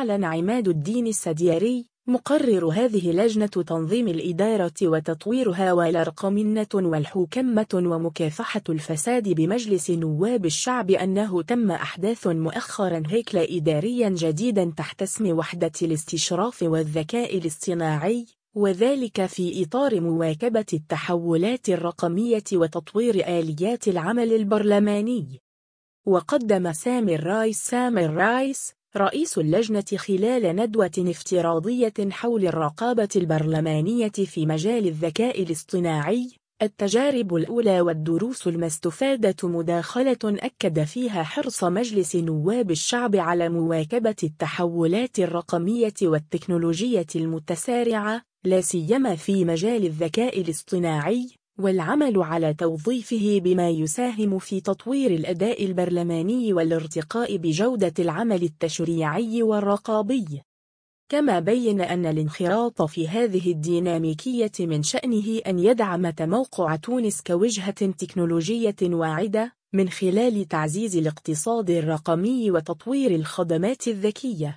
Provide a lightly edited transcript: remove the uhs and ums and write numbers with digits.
أعلن عماد الدين السدياري مقرر هذه لجنة تنظيم الإدارة وتطويرها والرقمنة والحوكمة ومكافحة الفساد بمجلس نواب الشعب أنه تم إحداث مؤخرا هيكل إداريا جديدا تحت اسم وحدة الاستشراف والذكاء الاصطناعي، وذلك في إطار مواكبة التحولات الرقمية وتطوير آليات العمل البرلماني. وقدم سامي الرايس رئيس اللجنة خلال ندوة افتراضية حول الرقابة البرلمانية في مجال الذكاء الاصطناعي التجارب الأولى والدروس المستفادة مداخلة أكد فيها حرص مجلس نواب الشعب على مواكبة التحولات الرقمية والتكنولوجية المتسارعة لا سيما في مجال الذكاء الاصطناعي، والعمل على توظيفه بما يساهم في تطوير الأداء البرلماني والارتقاء بجودة العمل التشريعي والرقابي. كما بين أن الانخراط في هذه الديناميكية من شأنه أن يدعم تموقع تونس كوجهة تكنولوجية واعدة من خلال تعزيز الاقتصاد الرقمي وتطوير الخدمات الذكية.